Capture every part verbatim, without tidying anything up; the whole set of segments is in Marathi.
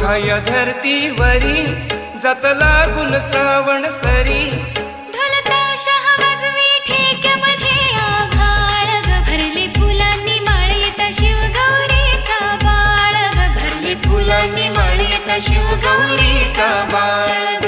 बघा या धरतीवरी जात लागून श्रावण सरी ढोलता शहा वाजवी ठेक्यामध्ये आभाळ ग भरले फुलांनी माळ येता शिवगौरीचा बाळ ग भरले फुलांनी माळ येता शिवगौरीचा बाळ ग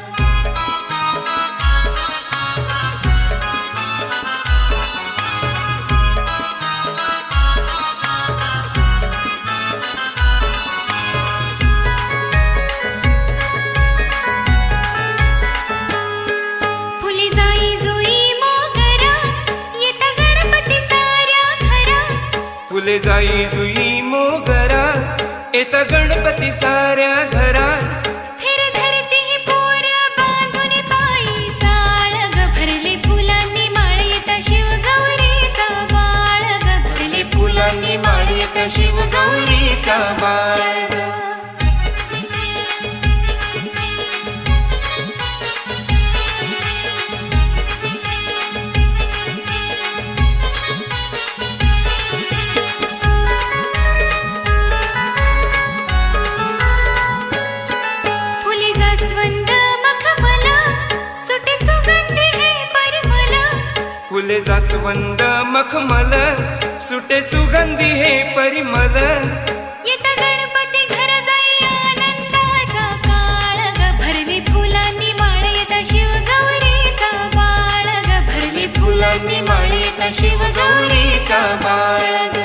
फुले जाई जुई मोगरा येता गणपती साऱ्या घरा फिर धरती ही पोर बांधून पायी चाळ ग भरले फुलांनी माळ येता शिवगौरीचा बाळ ग भरले फुलांनी माळ येता शिवगौरीचा बाळ ग फुले जास्वंद मखमल सुटे सुगंधी हे परिमल येता गणपती घर जाई आनंदाचा काळ ग भरले फुलांनी माळ येता शिवगौरीचा बाळ ग भरले फुलांनी माळ येता शिवगौरीचा बाळ ग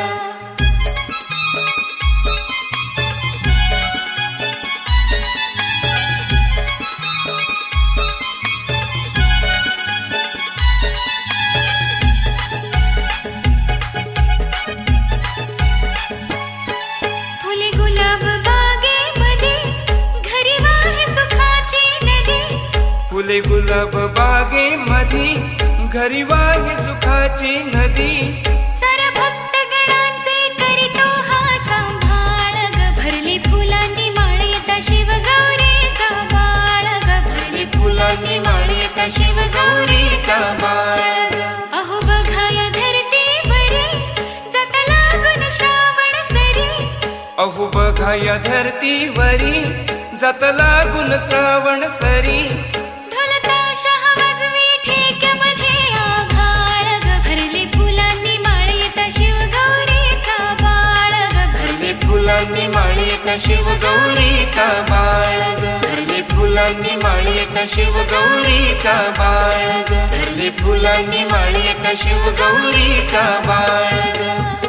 फुले गुलाब बागे मधी घरी वाहे सुखाची नदी सारा भक्त गणांचे करीतो हा सांभाळ ग भरले फुलांनी माळ येता शिवगौरीचा बाळ ग भरले फुलांनी माळ येता शिवगौरीचा बाळ ग अहो बघा या धरतीवरी जात लागून श्रावण सरी अहो बघा या धरतीवरी जात लागून श्रावण सरी शहा वाजवी ठेक्यामध्ये आभाळ ग भरले फुलांनी माळ येता शिवगौरीचा बाळ ग भरले फुलांनी माळ येता शिवगौरीचा बाळ ग भरले फुलांनी माळ येता शिवगौरीचा बाळ ग भरले फुलांनी माळ येता शिवगौरीचा बाळ ग